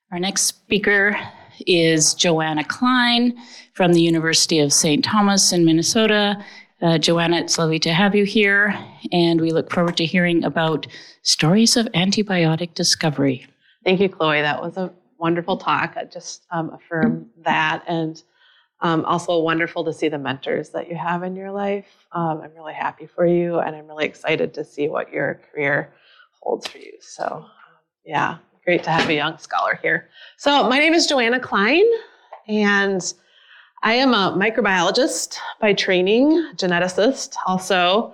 Our next speaker is Joanna Klein from the University of St. Thomas in Minnesota. Joanna, it's lovely to have you here, and we look forward to hearing about stories of antibiotic discovery. Thank you, Chloe. That was a wonderful talk. I just affirm that, and also wonderful to see the mentors that you have in your life. I'm really happy for you, and I'm really excited to see what your career holds for you. So, yeah, great to have a young scholar here. So my name is Joanna Klein, and I am a microbiologist by training, geneticist also.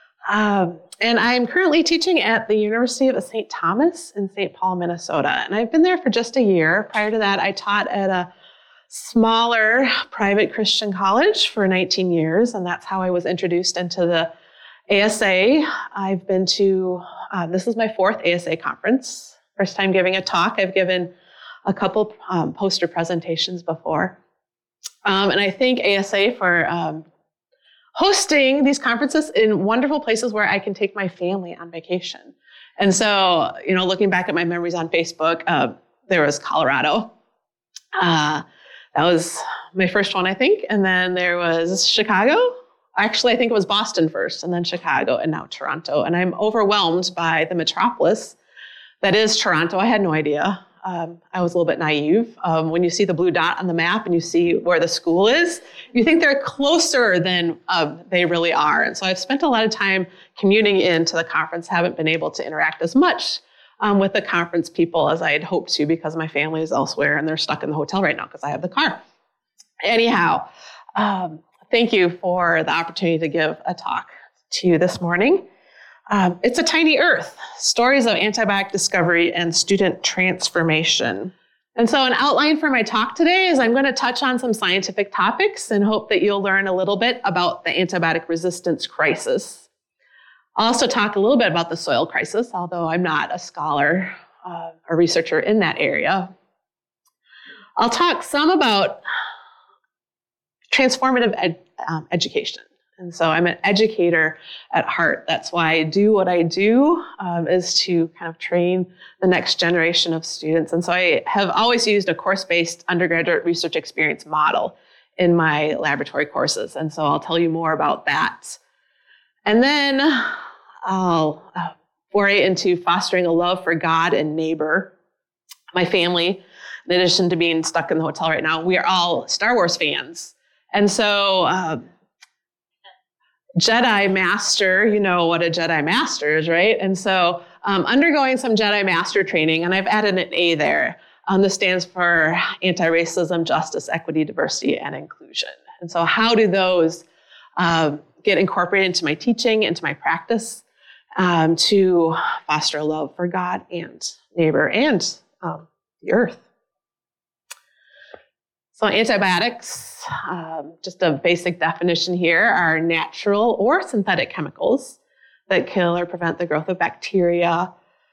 And I'm currently teaching at the University of St. Thomas in St. Paul, Minnesota. And I've been there for just a year. Prior to that, I taught at a smaller private Christian college for 19 years. And that's how I was introduced into the ASA. I've been to, this is my fourth ASA conference. First time giving a talk. I've given a couple poster presentations before. And I thank ASA for hosting these conferences in wonderful places where I can take my family on vacation. And so, looking back at my memories on Facebook, there was Colorado. That was my first one, I think. And then there was Chicago. Actually, I think it was Boston first, and then Chicago, and now Toronto. And I'm overwhelmed by the metropolis that is Toronto. I had no idea. I was a little bit naive. When you see the blue dot on the map and you see where the school is, you think they're closer than they really are. And so I've spent a lot of time commuting into the conference, haven't been able to interact as much with the conference people as I had hoped to because my family is elsewhere and they're stuck in the hotel right now because I have the car. Anyhow, thank you for the opportunity to give a talk to you this morning. It's a Tiny Earth, Stories of Antibiotic Discovery and Student Transformation. And so an outline for my talk today is I'm going to touch on some scientific topics and hope that you'll learn a little bit about the antibiotic resistance crisis. I'll also talk a little bit about the soil crisis, although I'm not a scholar or researcher in that area. I'll talk some about transformative education. And so I'm an educator at heart. That's why I do what I do, is to kind of train the next generation of students. And so I have always used a course-based undergraduate research experience model in my laboratory courses. And so I'll tell you more about that. And then I'll foray into fostering a love for God and neighbor. My family, in addition to being stuck in the hotel right now, we are all Star Wars fans. And so Jedi Master, you know what a Jedi Master is, right? And so undergoing some Jedi Master training, and I've added an A there. This stands for anti-racism, justice, equity, diversity, and inclusion. And so how do those get incorporated into my teaching, into my practice, to foster a love for God and neighbor and the earth? So antibiotics, just a basic definition here, are natural or synthetic chemicals that kill or prevent the growth of bacteria.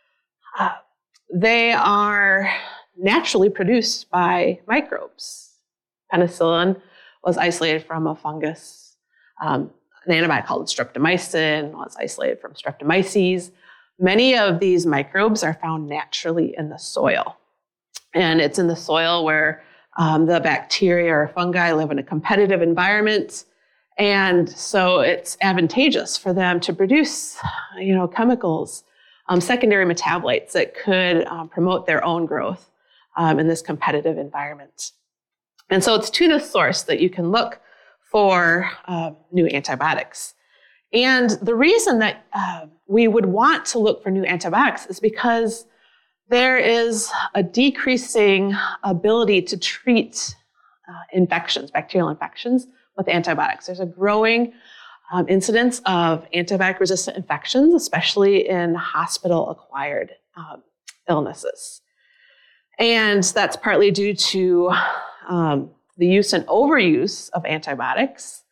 They are naturally produced by microbes. Penicillin was isolated from a fungus. An antibiotic called streptomycin was isolated from Streptomyces. Many of these microbes are found naturally in the soil. And it's in the soil where the bacteria or fungi live in a competitive environment. And so it's advantageous for them to produce, chemicals, secondary metabolites that could promote their own growth in this competitive environment. And so it's to this source that you can look for new antibiotics. And the reason that we would want to look for new antibiotics is because there is a decreasing ability to treat infections, bacterial infections, with antibiotics. There's a growing incidence of antibiotic-resistant infections, especially in hospital-acquired illnesses. And that's partly due to the use and overuse of antibiotics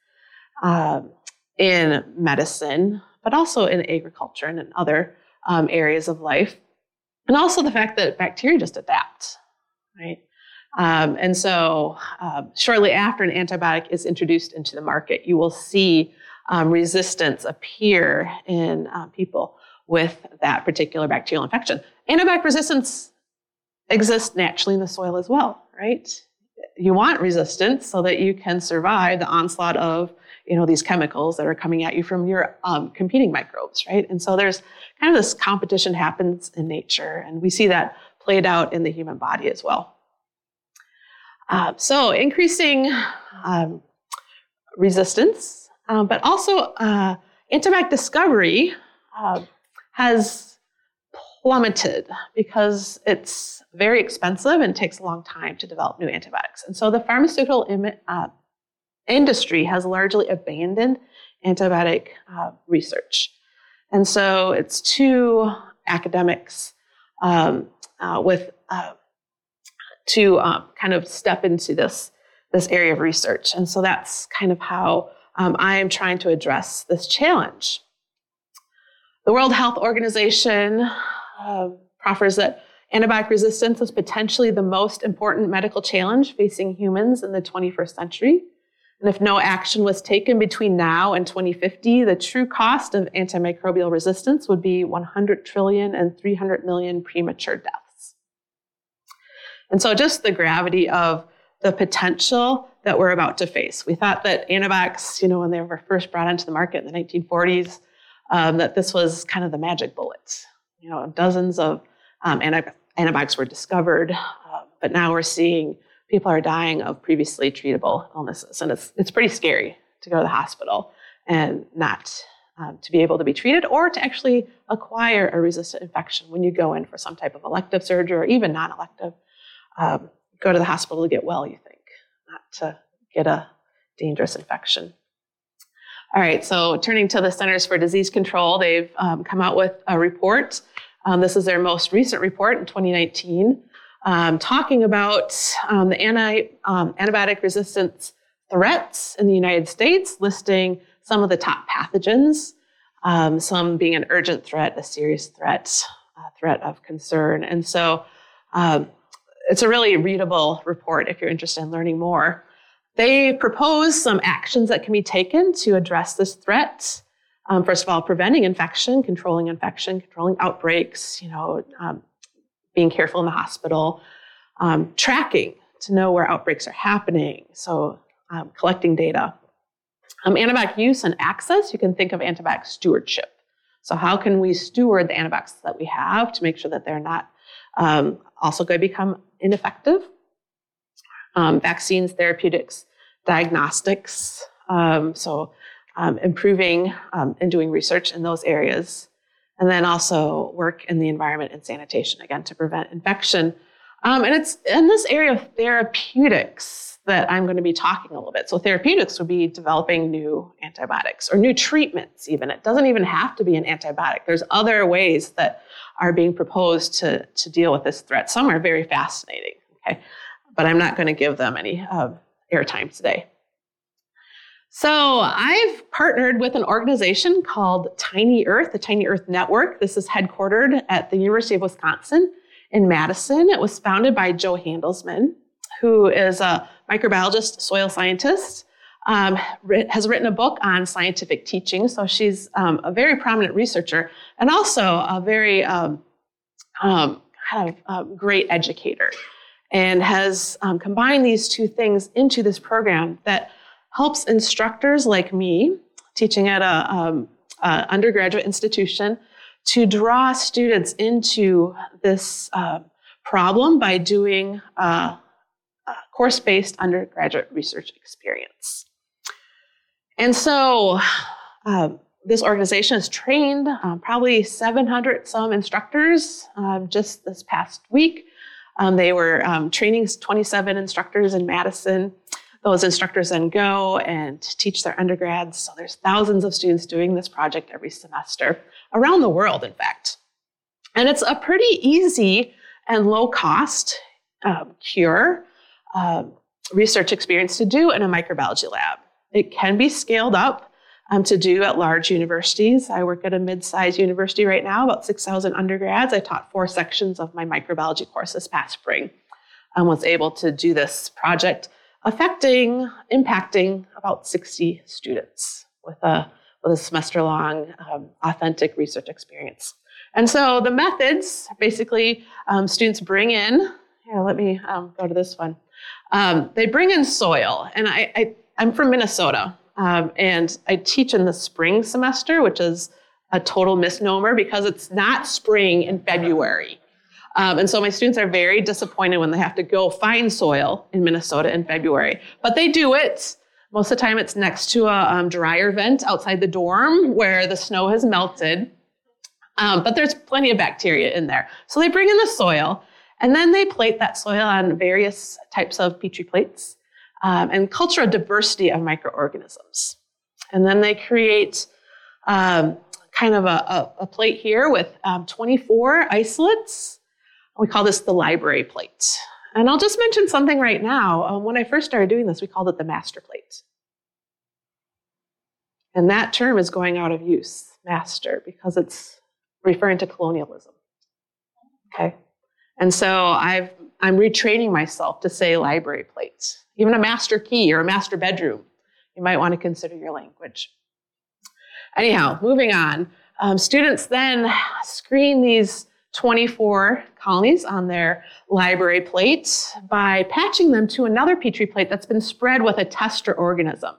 in medicine, but also in agriculture and in other areas of life. And also the fact that bacteria just adapt, right? And so shortly after an antibiotic is introduced into the market, you will see resistance appear in people with that particular bacterial infection. Antibiotic resistance exist naturally in the soil as well, right? You want resistance so that you can survive the onslaught of, these chemicals that are coming at you from your competing microbes, right? And so there's kind of this competition happens in nature, and we see that played out in the human body as well. So increasing resistance, but also antibiotic discovery has plummeted because it's very expensive and takes a long time to develop new antibiotics. And so the pharmaceutical industry has largely abandoned antibiotic research. And so it's to academics to kind of step into this area of research. And so that's kind of how I am trying to address this challenge. The World Health Organization proffers that antibiotic resistance is potentially the most important medical challenge facing humans in the 21st century. And if no action was taken between now and 2050, the true cost of antimicrobial resistance would be 100 trillion and 300 million premature deaths. And so just the gravity of the potential that we're about to face. We thought that antibiotics, when they were first brought onto the market in the 1940s, that this was kind of the magic bullet. Dozens of antibiotics were discovered, but now we're seeing people are dying of previously treatable illnesses. And it's pretty scary to go to the hospital and not to be able to be treated or to actually acquire a resistant infection when you go in for some type of elective surgery or even non-elective. Go to the hospital to get well, you think, not to get a dangerous infection. All right, so turning to the Centers for Disease Control, they've come out with a report. This is their most recent report in 2019, talking about the antibiotic resistance threats in the United States, listing some of the top pathogens, some being an urgent threat, a serious threat, a threat of concern. And so it's a really readable report if you're interested in learning more. They propose some actions that can be taken to address this threat. First of all, preventing infection, controlling outbreaks, being careful in the hospital, tracking to know where outbreaks are happening, so collecting data. Antibiotic use and access, you can think of antibiotic stewardship. So how can we steward the antibiotics that we have to make sure that they're not also going to become ineffective? Vaccines, therapeutics, diagnostics, improving and doing research in those areas. And then also work in the environment and sanitation, again, to prevent infection. And it's in this area of therapeutics that I'm going to be talking a little bit. So therapeutics would be developing new antibiotics or new treatments even. It doesn't even have to be an antibiotic. There's other ways that are being proposed to deal with this threat. Some are very fascinating, okay? But I'm not going to give them any airtime today. So I've partnered with an organization called Tiny Earth, the Tiny Earth Network. This is headquartered at the University of Wisconsin in Madison. It was founded by Jo Handelsman, who is a microbiologist, soil scientist, has written a book on scientific teaching. So she's a very prominent researcher and also a very great educator, and has combined these two things into this program that helps instructors like me, teaching at a undergraduate institution, to draw students into this problem by doing a course-based undergraduate research experience. And so this organization has trained probably 700 some instructors just this past week. They were training 27 instructors in Madison. Those instructors then go and teach their undergrads. So there's thousands of students doing this project every semester, around the world, in fact. And it's a pretty easy and low-cost cure research experience to do in a microbiology lab. It can be scaled up to do at large universities. I work at a mid-sized university right now, about 6,000 undergrads. I taught 4 sections of my microbiology course this past spring and was able to do this project impacting about 60 students with a semester-long authentic research experience. And so the methods, basically, students bring in Yeah, let me go to this one. They bring in soil, and I'm from Minnesota, and I teach in the spring semester, which is a total misnomer because it's not spring in February. And so my students are very disappointed when they have to go find soil in Minnesota in February. But they do it. Most of the time it's next to a dryer vent outside the dorm where the snow has melted. But there's plenty of bacteria in there. So they bring in the soil, and then they plate that soil on various types of Petri plates and culture a diversity of microorganisms. And then they create kind of a plate here with 24 isolates. We call this the library plate. And I'll just mention something right now. When I first started doing this, we called it the master plate. And that term is going out of use, master, because it's referring to colonialism. Okay? And so I'm retraining myself to say library plate. Even a master key or a master bedroom, you might want to consider your language. Anyhow, moving on. Students then screen these 24 colonies on their library plate by patching them to another Petri plate that's been spread with a tester organism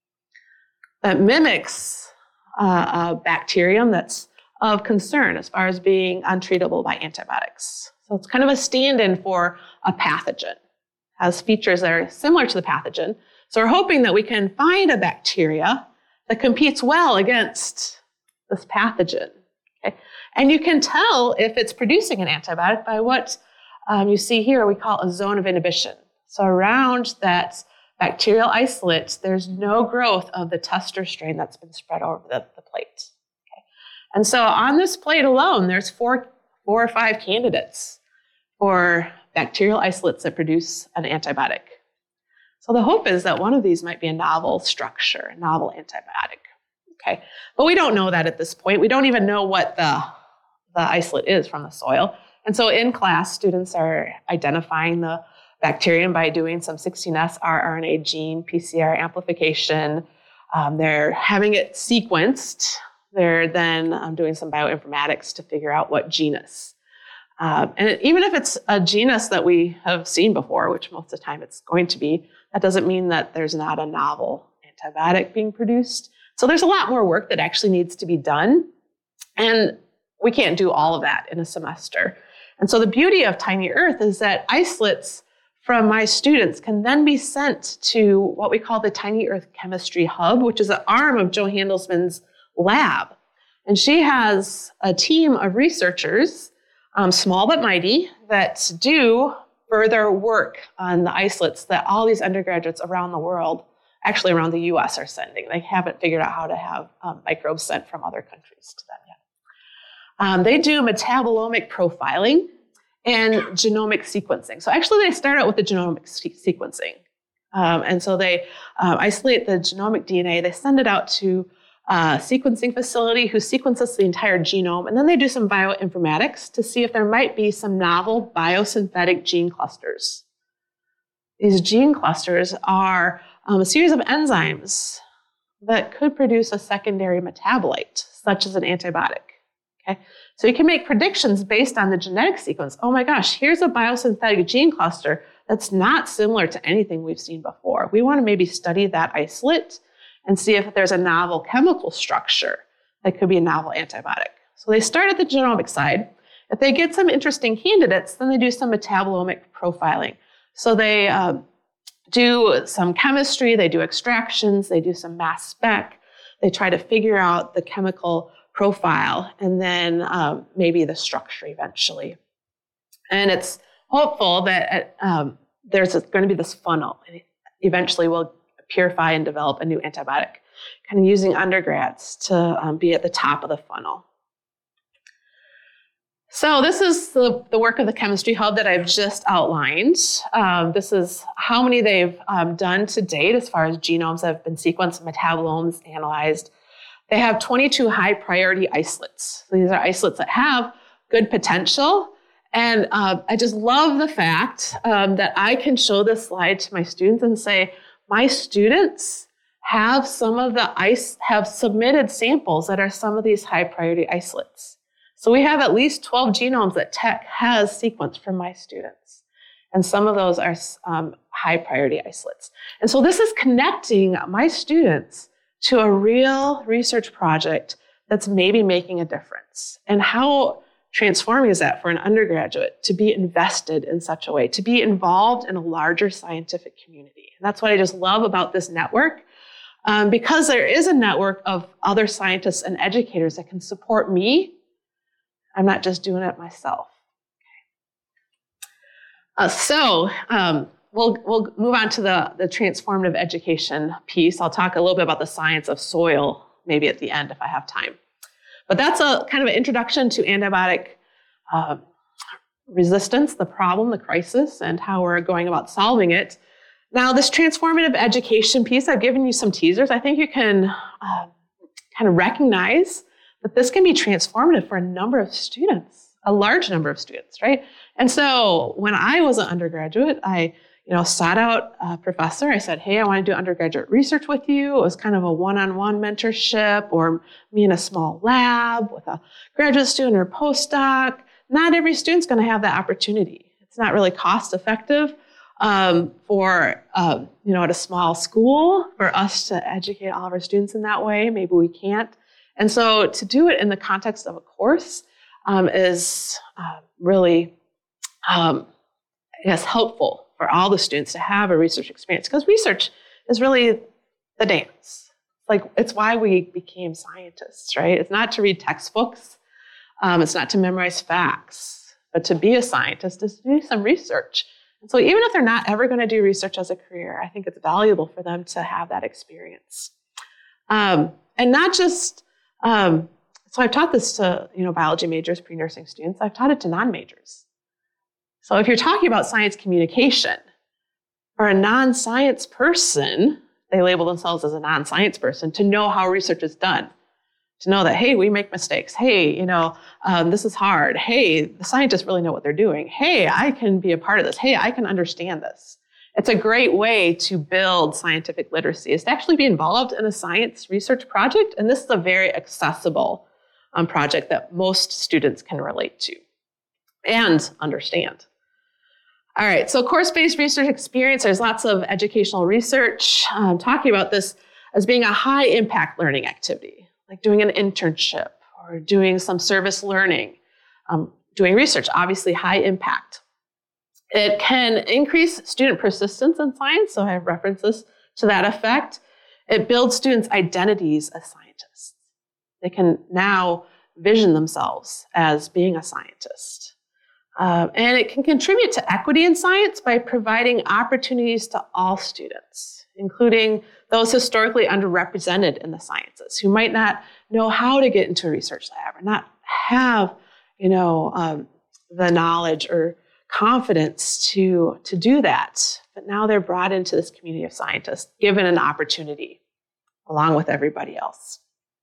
that mimics a bacterium that's of concern as far as being untreatable by antibiotics. So it's kind of a stand-in for a pathogen. Has features that are similar to the pathogen. So we're hoping that we can find a bacteria that competes well against this pathogen. Okay? And you can tell if it's producing an antibiotic by what you see here, we call a zone of inhibition. So around that bacterial isolate, there's no growth of the tester strain that's been spread over the plate. Okay? And so on this plate alone, there's four or five candidates for bacterial isolates that produce an antibiotic. So the hope is that one of these might be a novel structure, a novel antibiotic. Okay, but we don't know that at this point. We don't even know what the isolate is from the soil. And so in class, students are identifying the bacterium by doing some 16S rRNA gene PCR amplification. They're having it sequenced. They're then doing some bioinformatics to figure out what genus. And even if it's a genus that we have seen before, which most of the time it's going to be, that doesn't mean that there's not a novel antibiotic being produced. So there's a lot more work that actually needs to be done. And we can't do all of that in a semester. And so the beauty of Tiny Earth is that isolates from my students can then be sent to what we call the Tiny Earth Chemistry Hub, which is an arm of Jo Handelsman's lab. And she has a team of researchers, small but mighty, that do further work on the isolates that all these undergraduates around the world, actually around the US, are sending. They haven't figured out how to have microbes sent from other countries to them yet. They do metabolomic profiling and genomic sequencing. So actually they start out with the genomic sequencing. And so they isolate the genomic DNA, they send it out to a sequencing facility who sequences the entire genome, and then they do some bioinformatics to see if there might be some novel biosynthetic gene clusters. These gene clusters are a series of enzymes that could produce a secondary metabolite, such as an antibiotic. Okay? So you can make predictions based on the genetic sequence. Oh my gosh, here's a biosynthetic gene cluster that's not similar to anything we've seen before. We want to maybe study that isolate and see if there's a novel chemical structure that could be a novel antibiotic. So they start at the genomic side. If they get some interesting candidates, then they do some metabolomic profiling. So they do some chemistry, they do extractions, they do some mass spec, they try to figure out the chemical profile, and then maybe the structure eventually. And it's hopeful that there's going to be this funnel, and eventually we'll purify and develop a new antibiotic, kind of using undergrads to be at the top of the funnel. So this is the work of the Chemistry Hub that I've just outlined. This is how many they've done to date as far as genomes that have been sequenced, metabolomes analyzed. They have 22 high priority isolates. So these are isolates that have good potential. And I just love the fact that I can show this slide to my students and say, my students have have submitted samples that are some of these high priority isolates. So we have at least 12 genomes that Tech has sequenced from my students. And some of those are high priority isolates. And so this is connecting my students to a real research project that's maybe making a difference. And how transforming is that for an undergraduate to be invested in such a way, to be involved in a larger scientific community? And that's what I just love about this network, because there is a network of other scientists and educators that can support me. I'm not just doing it myself. We'll move on to the transformative education piece. I'll talk a little bit about the science of soil maybe at the end if I have time. But that's a kind of an introduction to antibiotic resistance, the problem, the crisis, and how we're going about solving it. Now, this transformative education piece, I've given you some teasers. I think you can kind of recognize that this can be transformative for a number of students, a large number of students, right? And so when I was an undergraduate, I sought out a professor. I said, hey, I want to do undergraduate research with you. It was kind of a one-on-one mentorship, or me in a small lab with a graduate student or postdoc. Not every student's going to have that opportunity. It's not really cost effective for at a small school for us to educate all of our students in that way. Maybe we can't. And so to do it in the context of a course is really, helpful for all the students to have a research experience, because research is really the dance. It's why we became scientists, right? It's not to read textbooks. It's not to memorize facts, but to be a scientist is to do some research. And so even if they're not ever going to do research as a career, I think it's valuable for them to have that experience. And not just, so I've taught this to, biology majors, pre-nursing students. I've taught it to non-majors. So if you're talking about science communication, for a non-science person, they label themselves as a non-science person, to know how research is done, to know that, hey, we make mistakes. Hey, this is hard. Hey, the scientists really know what they're doing. Hey, I can be a part of this. Hey, I can understand this. It's a great way to build scientific literacy, is to actually be involved in a science research project. And this is a very accessible project that most students can relate to and understand. All right, so course-based research experience, there's lots of educational research talking about this as being a high-impact learning activity, like doing an internship or doing some service learning, doing research, obviously high impact. It can increase student persistence in science, so I have references to that effect. It builds students' identities as scientists. They can now vision themselves as being a scientist. And it can contribute to equity in science by providing opportunities to all students, including those historically underrepresented in the sciences who might not know how to get into a research lab or not have, the knowledge or confidence to do that. But now they're brought into this community of scientists, given an opportunity along with everybody else.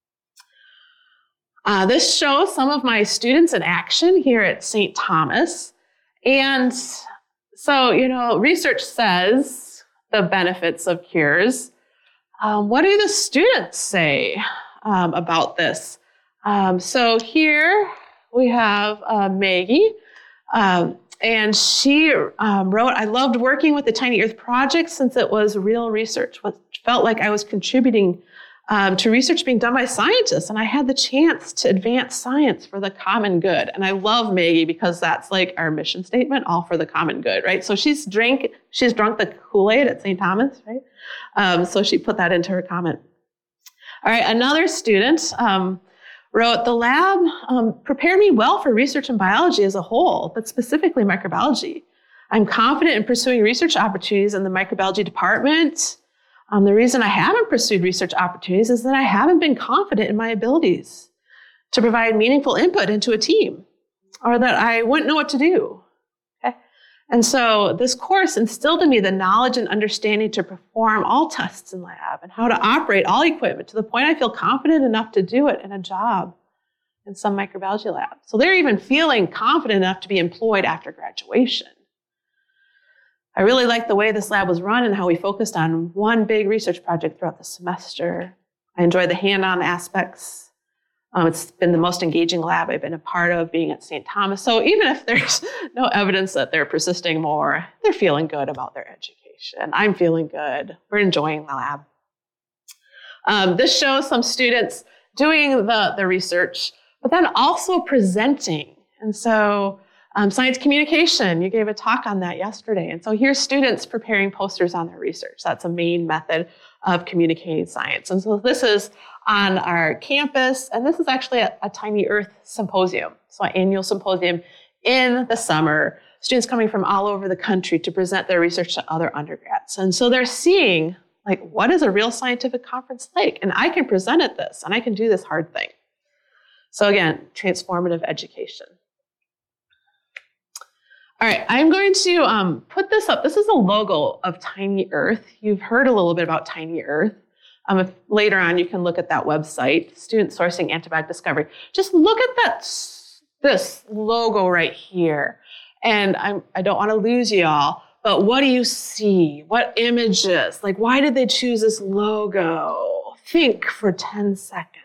This shows some of my students in action here at St. Thomas. And so, research says the benefits of cures. What do the students say about this? So here we have Maggie, and she wrote, I loved working with the Tiny Earth Project since it was real research, what felt like I was contributing to research being done by scientists, and I had the chance to advance science for the common good. And I love Maggie because that's like our mission statement, all for the common good, right? So she's drunk the Kool-Aid at St. Thomas, right? So she put that into her comment. All right, another student wrote, the lab prepared me well for research in biology as a whole, but specifically microbiology. I'm confident in pursuing research opportunities in the microbiology department. The reason I haven't pursued research opportunities is that I haven't been confident in my abilities to provide meaningful input into a team, or that I wouldn't know what to do. Okay? And so this course instilled in me the knowledge and understanding to perform all tests in lab and how to operate all equipment to the point I feel confident enough to do it in a job in some microbiology lab. So they're even feeling confident enough to be employed after graduation. I really liked the way this lab was run and how we focused on one big research project throughout the semester. I enjoyed the hand-on aspects It's been the most engaging lab I've been a part of being at St. Thomas. So even if there's no evidence that they're persisting more, they're feeling good about their education. I'm feeling good. We're enjoying the lab. This shows some students doing the research, but then also presenting. And so science communication, you gave a talk on that yesterday. And so here's students preparing posters on their research. That's a main method of communicating science. And so this is on our campus, and this is actually a Tiny Earth symposium, so an annual symposium in the summer. Students coming from all over the country to present their research to other undergrads. And so they're seeing, like, what is a real scientific conference like? And I can present at this, and I can do this hard thing. So again, transformative education. All right, I'm going to put this up. This is a logo of Tiny Earth. You've heard a little bit about Tiny Earth. If later on, you can look at that website, Student Sourcing Antibiotic Discovery. Just look at this logo right here. And I don't want to lose you all, but what do you see? What images? Like, why did they choose this logo? Think for 10 seconds.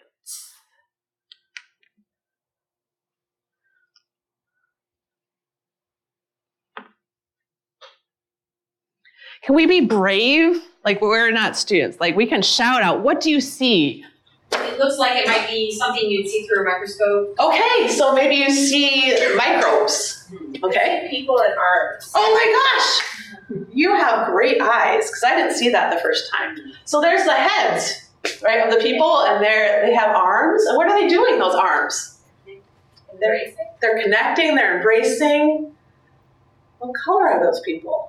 Can we be brave? Like, we're not students. Like, we can shout out, what do you see? It looks like it might be something you'd see through a microscope. Okay, so maybe you see microbes. Okay. People at arms. Oh my gosh, you have great eyes, because I didn't see that the first time. So there's the heads, right, of the people, and they have arms. And what are they doing, those arms? They're connecting, they're embracing. What color are those people?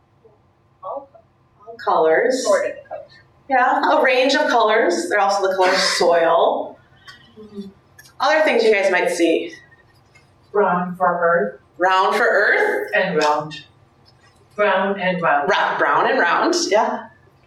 All colors. Sorted colors. Yeah, a range of colors. They're also the color soil. Mm-hmm. Other things you guys might see. Brown for earth. Round for earth. And round. Brown and round. Brown and round, yeah.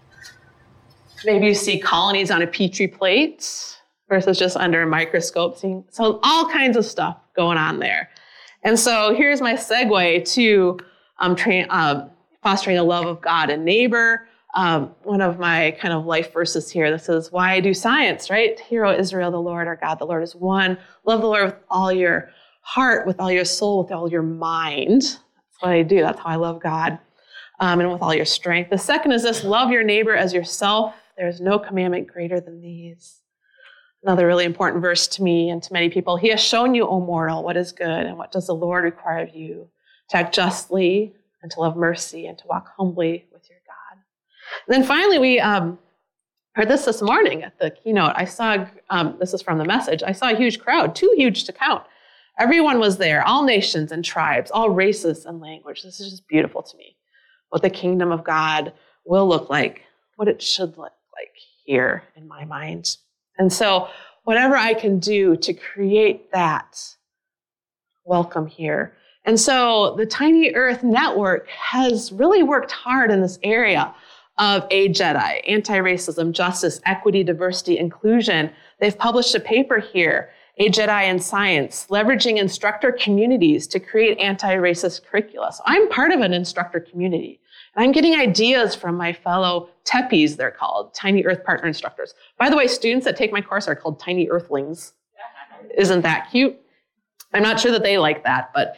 Maybe you see colonies on a Petri plate versus just under a microscope. So all kinds of stuff going on there. And so here's my segue to fostering a love of God and neighbor. One of my kind of life verses here, this is why I do science, right? Hear, O Israel, the Lord our God, the Lord is one. Love the Lord with all your heart, with all your soul, with all your mind. That's what I do. That's how I love God. And with all your strength. The second is this, love your neighbor as yourself. There is no commandment greater than these. Another really important verse to me and to many people. He has shown you, O mortal, what is good, and what does the Lord require of you? To act justly, and to love mercy, and to walk humbly with your God. And then finally, we heard this morning at the keynote. I saw, this is from the message, I saw a huge crowd, too huge to count. Everyone was there, all nations and tribes, all races and language. This is just beautiful to me. What the kingdom of God will look like, what it should look like here in my mind. And so whatever I can do to create that, welcome here. And so the Tiny Earth Network has really worked hard in this area of AJEDI, anti-racism, justice, equity, diversity, inclusion. They've published a paper here, AJEDI in Science, leveraging instructor communities to create anti-racist curricula. So I'm part of an instructor community, and I'm getting ideas from my fellow TEPIs, they're called, Tiny Earth Partner Instructors. By the way, students that take my course are called Tiny Earthlings. Isn't that cute? I'm not sure that they like that, but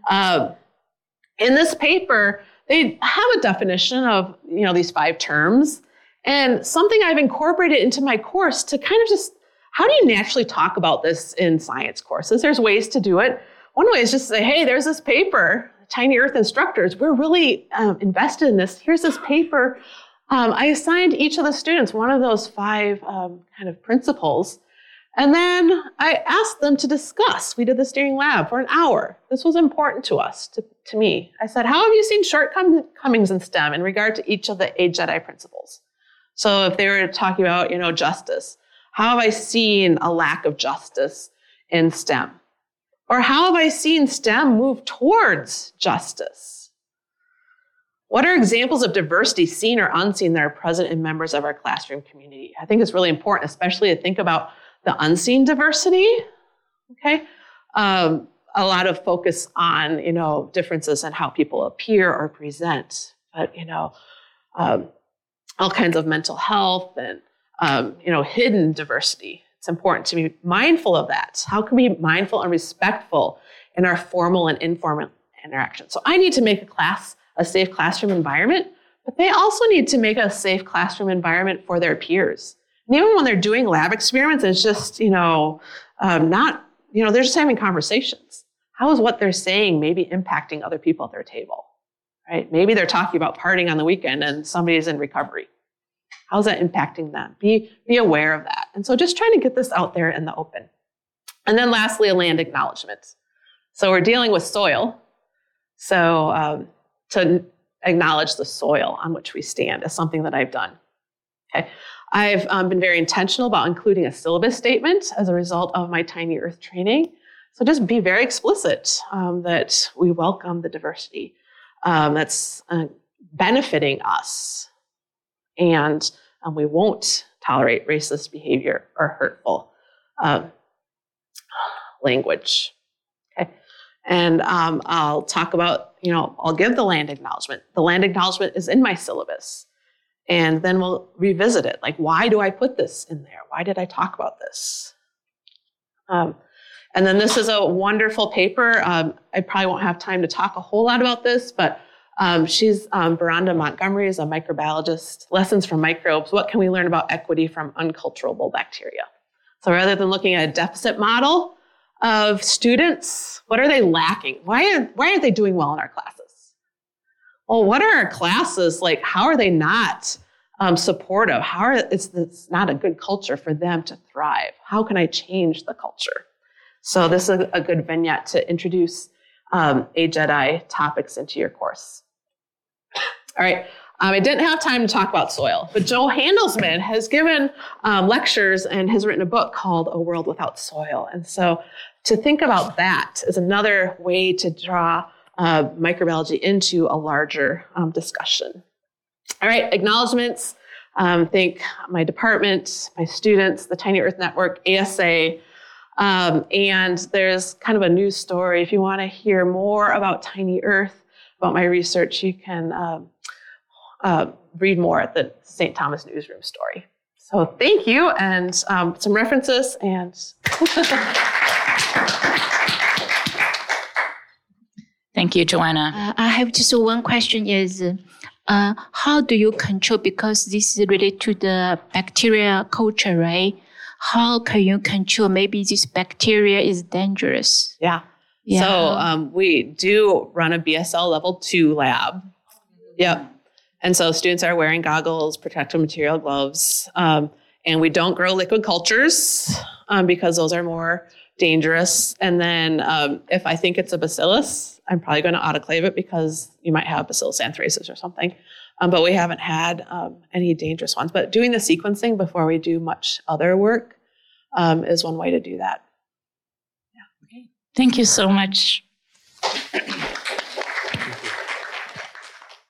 in this paper, they have a definition of, these 5 terms, and something I've incorporated into my course to kind of just, how do you naturally talk about this in science courses? There's ways to do it. One way is just say, hey, there's this paper, Tiny Earth Instructors. We're really invested in this. Here's this paper. I assigned each of the students one of those 5 kind of principles. And then I asked them to discuss. We did the steering lab for an hour. This was important to us, to me. I said, how have you seen shortcomings in STEM in regard to each of the AJEDI principles? So if they were talking about, justice, how have I seen a lack of justice in STEM? Or how have I seen STEM move towards justice? What are examples of diversity, seen or unseen, that are present in members of our classroom community? I think it's really important, especially to think about the unseen diversity, okay? A lot of focus on, differences in how people appear or present, but, all kinds of mental health and, hidden diversity It's important to be mindful of that. How can we be mindful and respectful in our formal and informal interactions? So I need to make a safe classroom environment, but they also need to make a safe classroom environment for their peers. And even when they're doing lab experiments, it's just, they're just having conversations. How is what they're saying maybe impacting other people at their table, right? Maybe they're talking about partying on the weekend and somebody's in recovery. How's that impacting them? Be aware of that. And so just trying to get this out there in the open. And then lastly, a land acknowledgement. So we're dealing with soil. So to acknowledge the soil on which we stand is something that I've done. Okay. I've been very intentional about including a syllabus statement as a result of my Tiny Earth training. So just be very explicit that we welcome the diversity that's benefiting us. And we won't tolerate racist behavior or hurtful language. Okay. And I'll talk about, I'll give the land acknowledgement. The land acknowledgement is in my syllabus. And then we'll revisit it. Like, why do I put this in there? Why did I talk about this? And then this is a wonderful paper. I probably won't have time to talk a whole lot about this, but she's Beronda Montgomery is a microbiologist. Lessons from microbes. What can we learn about equity from unculturable bacteria? So rather than looking at a deficit model of students, what are they lacking? Why aren't they doing well in our classes? Well, what are our classes like? How are they not supportive? It's not a good culture for them to thrive. How can I change the culture? So this is a good vignette to introduce AGEDI topics into your course. All right, I didn't have time to talk about soil, but Joe Handelsman has given lectures and has written a book called A World Without Soil. And so to think about that is another way to draw microbiology into a larger discussion. All right, acknowledgements. Thank my department, my students, the Tiny Earth Network, ASA, and there's kind of a news story. If you want to hear more about Tiny Earth, about my research, you can read more at the St. Thomas Newsroom story. So thank you, and some references, and Thank you, Joanna. I have just one question is, how do you control, because this is related to the bacteria culture, right? How can you control maybe this bacteria is dangerous? Yeah. So we do run a BSL level 2 lab. Yep. And so students are wearing goggles, protective material, gloves, and we don't grow liquid cultures because those are more dangerous. And then if I think it's a bacillus, I'm probably going to autoclave it because you might have Bacillus anthracis or something. But we haven't had any dangerous ones. But doing the sequencing before we do much other work is one way to do that. Thank you so much.